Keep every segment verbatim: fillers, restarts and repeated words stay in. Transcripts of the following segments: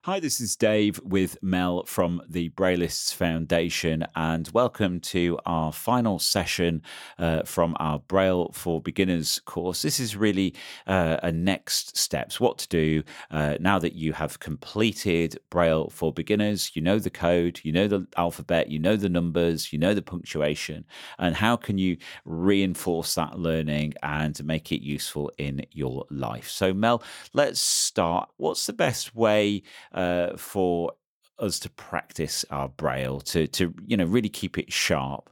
Hi, this is Dave with Mel from the Braillists Foundation, and welcome to our final session uh, from our Braille for Beginners course. This is really uh, a next steps, what to do uh, now that you have completed Braille for Beginners. You know the code, you know the alphabet, you know the numbers, you know the punctuation, and how can you reinforce that learning and make it useful in your life. So, Mel, let's start. What's the best way Uh, for us to practice our braille to to you know really keep it sharp?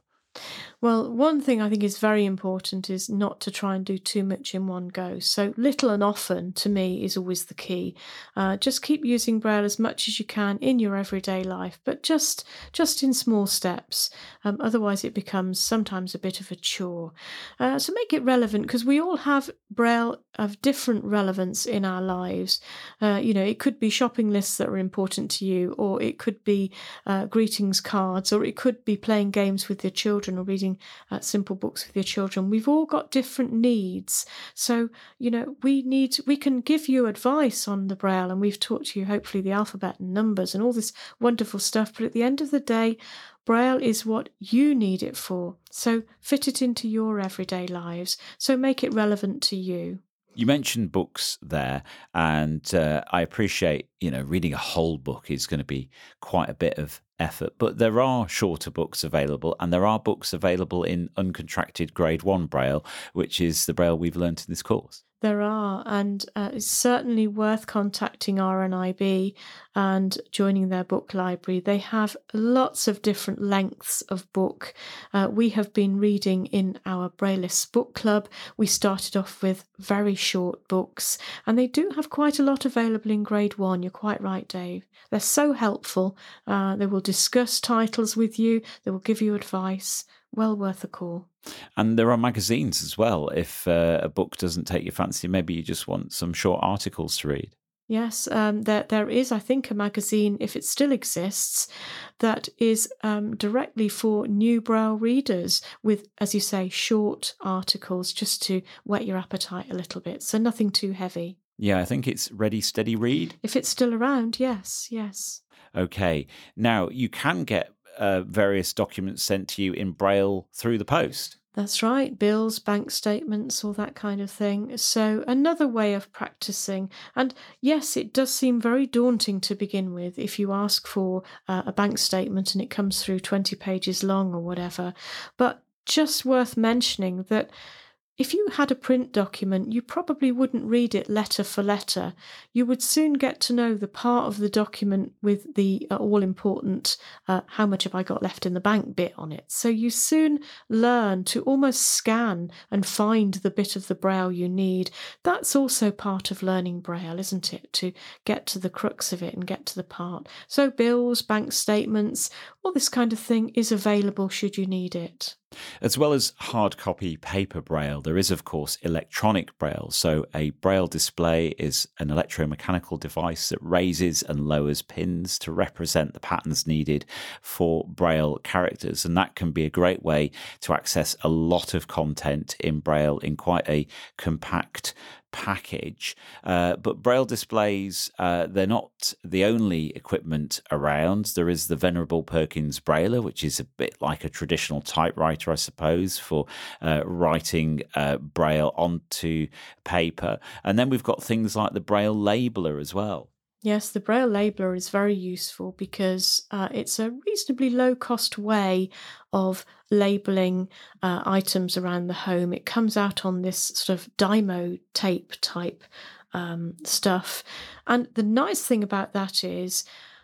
Well, one thing I think is very important is not to try and do too much in one go. So, little and often to me is always the key. Uh, just keep using Braille as much as you can in your everyday life, but just just in small steps. Um, otherwise, it becomes sometimes a bit of a chore. Uh, so, make it relevant because we all have Braille of different relevance in our lives. Uh, you know, it could be shopping lists that are important to you, or it could be uh, greetings cards, or it could be playing games with your children or reading uh, simple books with your children. We've all got different needs. So, you know, we need, we can give you advice on the Braille, and we've taught you hopefully the alphabet and numbers and all this wonderful stuff. But at the end of the day, Braille is what you need it for. So fit it into your everyday lives. So make it relevant to you. You mentioned books there, and uh, I appreciate, you know, reading a whole book is going to be quite a bit of effort, but there are shorter books available, and there are books available in uncontracted grade one Braille, which is the Braille we've learnt in this course. There are, and uh, it's certainly worth contacting R N I B and joining their book library. They have lots of different lengths of book. Uh, we have been reading in our Braillists book club. We started off with very short books, and they do have quite a lot available in grade one. You're quite right, Dave. They're so helpful. Uh, they will discuss titles with you. They will give you advice. Well worth a call. And there are magazines as well. If uh, a book doesn't take your fancy, maybe you just want some short articles to read. Yes, um, there there is, I think, a magazine, if it still exists, that is um, directly for new Braille readers with, as you say, short articles just to whet your appetite a little bit. So nothing too heavy. Yeah, I think it's Ready, Steady, Read. If it's still around, yes, yes. Okay. Now, you can get uh, various documents sent to you in Braille through the post. That's right, bills, bank statements, all that kind of thing. So, another way of practicing. And yes, it does seem very daunting to begin with if you ask for uh, a bank statement and it comes through twenty pages long or whatever. But just worth mentioning that if you had a print document, you probably wouldn't read it letter for letter. You would soon get to know the part of the document with the uh, all important uh, how much have I got left in the bank bit on it. So you soon learn to almost scan and find the bit of the Braille you need. That's also part of learning Braille, isn't it? To get to the crux of it and get to the part. So bills, bank statements, all this kind of thing is available should you need it. As well as hard copy paper Braille, there is, of course, electronic Braille. So a Braille display is an electromechanical device that raises and lowers pins to represent the patterns needed for Braille characters. And that can be a great way to access a lot of content in Braille in quite a compact package. Uh, but Braille displays, uh, they're not the only equipment around. There is the venerable Perkins Brailler, which is a bit like a traditional typewriter, I suppose, for uh, writing uh, Braille onto paper. And then we've got things like the Braille labeler as well. Yes, the Braille labeler is very useful because uh, it's a reasonably low cost way of labeling uh, items around the home. It comes out on this sort of Dymo tape type um, stuff. And the nice thing about that is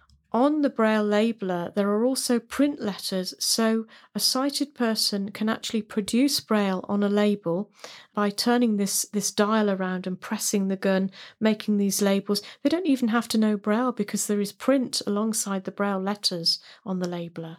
on the Braille labeler, there are also print letters, so a sighted person can actually produce Braille on a label by turning this, this dial around and pressing the gun, making these labels. They don't even have to know Braille because there is print alongside the Braille letters on the labeler.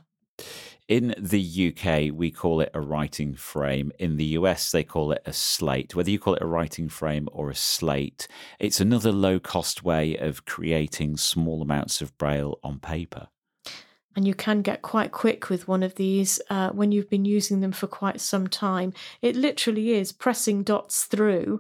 In the U K, we call it a writing frame. In the U S, they call it a slate. Whether you call it a writing frame or a slate, it's another low-cost way of creating small amounts of Braille on paper. And you can get quite quick with one of these uh, when you've been using them for quite some time. It literally is pressing dots through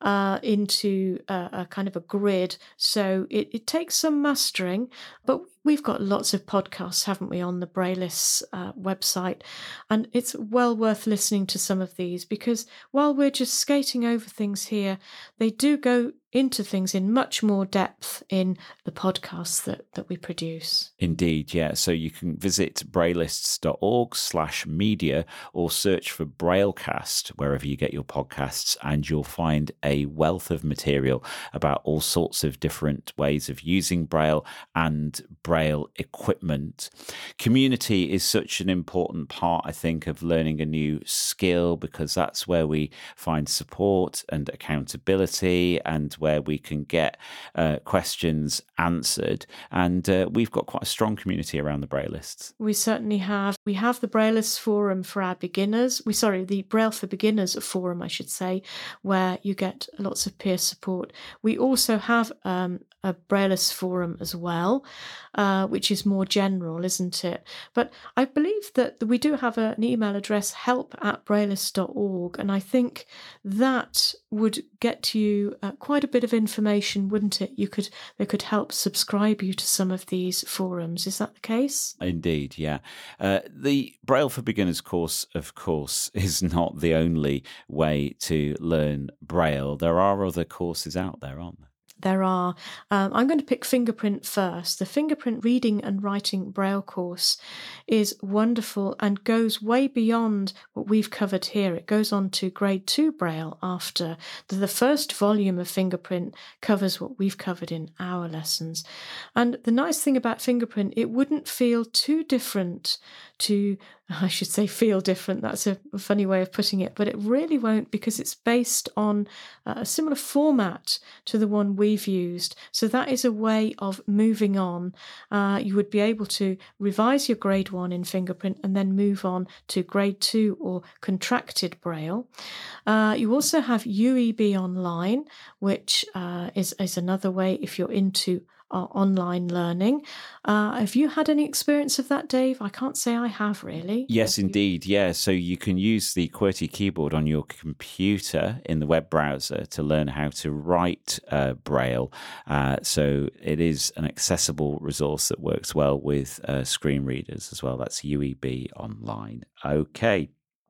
uh, into a, a kind of a grid. So it, it takes some mastering, but we've got lots of podcasts, haven't we, on the Braillists uh, website, and it's well worth listening to some of these, because while we're just skating over things here, they do go into things in much more depth in the podcasts that, that we produce. Indeed, yeah. So you can visit braillists.org slash media or search for Braillecast wherever you get your podcasts, and you'll find a wealth of material about all sorts of different ways of using Braille and Braille equipment. Community is such an important part, I think, of learning a new skill, because that's where we find support and accountability, and where we can get uh, questions answered. And uh, we've got quite a strong community around the Braillists. We certainly have. We have the Braillists forum for our beginners. We sorry, the Braille for Beginners forum, I should say, where you get lots of peer support. We also have um, a Braillists forum as well, uh, which is more general, isn't it? But I believe that we do have a, an email address, help at braillists dot org, and I think that would get you uh, quite a bit of information, wouldn't it? You could they could help subscribe you to some of these forums. Is that the case? Indeed, yeah. Uh, the Braille for Beginners course, of course, is not the only way to learn Braille. There are other courses out there, aren't there? There are. Um, I'm going to pick Fingerprint first. The Fingerprint Reading and Writing Braille course is wonderful and goes way beyond what we've covered here. It goes on to grade two Braille after. The, the first volume of Fingerprint covers what we've covered in our lessons. And the nice thing about Fingerprint, it wouldn't feel too different to, I should say feel different, that's a funny way of putting it, but it really won't, because it's based on a similar format to the one we've used. So that is a way of moving on. Uh, you would be able to revise your grade one in Fingerprint and then move on to grade two or contracted Braille. Uh, you also have U E B Online, which uh, is, is another way if you're into Uh, online learning. Uh, have you had any experience of that, Dave? I can't say I have, really. Yes, indeed. Yeah. So you can use the QWERTY keyboard on your computer in the web browser to learn how to write uh, Braille. Uh, so it is an accessible resource that works well with uh, screen readers as well. That's U E B Online. Okay.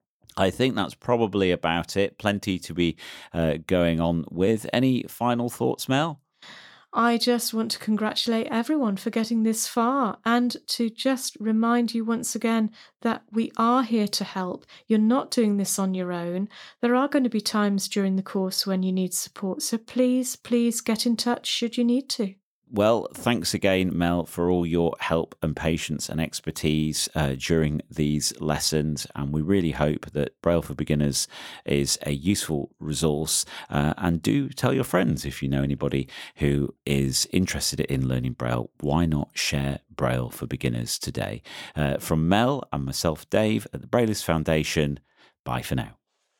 I think that's probably about it. Plenty to be uh, going on with. Any final thoughts, Mel? I just want to congratulate everyone for getting this far, and to just remind you once again that we are here to help. You're not doing this on your own. There are going to be times during the course when you need support, so please, please get in touch should you need to. Well, thanks again, Mel, for all your help and patience and expertise uh, during these lessons. And we really hope that Braille for Beginners is a useful resource. Uh, and do tell your friends, if you know anybody who is interested in learning Braille, why not share Braille for Beginners today? Uh, from Mel and myself, Dave, at the Braillists Foundation, bye for now.